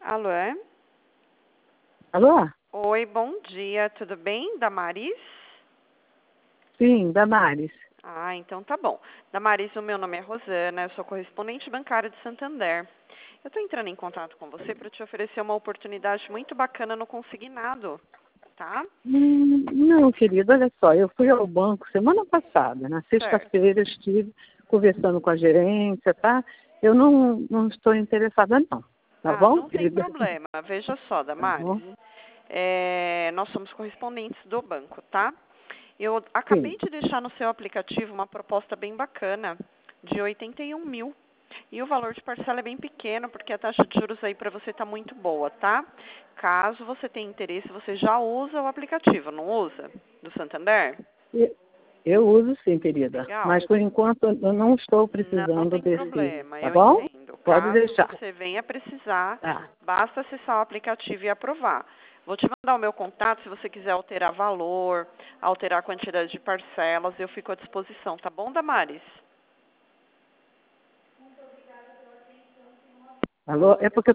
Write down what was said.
Alô? Alô? Oi, bom dia, tudo bem? Damaris? Sim, Damares. Ah, então tá bom. Damaris, o meu nome é Rosana, eu sou correspondente bancária de Santander. Eu estou entrando em contato com você para te oferecer uma oportunidade muito bacana no consignado, tá? Não, querida, olha só, eu fui ao banco semana passada, na Certo. sexta-feira eu estive conversando com a gerência, tá? Eu não estou interessada não, tá Ah, bom, não tem querida? problema. Veja só, Tá Damaris. bom? Nós somos correspondentes do banco, tá? Eu acabei Sim. de deixar no seu aplicativo uma proposta bem bacana de 81 mil. E o valor de parcela é bem pequeno, porque a taxa de juros aí para você está muito boa, tá? Caso você tenha interesse, você já usa o aplicativo, não usa? Do Santander? E- Eu uso sim, querida, Legal. mas por enquanto eu não estou Não precisando tem desse, problema, tá eu bom? entendo. Pode Caso deixar. você venha precisar, Tá. basta acessar o aplicativo e aprovar. Vou te mandar o meu contato, se você quiser alterar valor, alterar a quantidade de parcelas, eu fico à disposição, tá bom, Damares? Alô? É porque